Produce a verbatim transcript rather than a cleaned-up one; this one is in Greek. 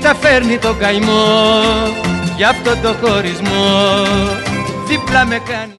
φέρνει το καημό, γι' αυτό το χωρισμό δίπλα με κάνει.